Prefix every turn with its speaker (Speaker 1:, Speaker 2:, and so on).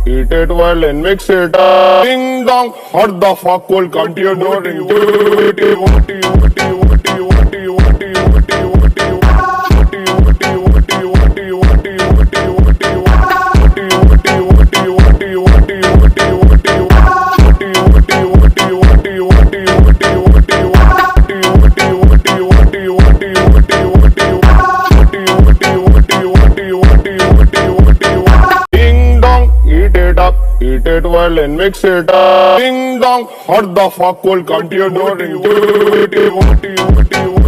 Speaker 1: eat it well and mix it. Ding dong, what the fuck will come to your door? Eat it well and mix it. Ding dong, what the fuck will come to your door?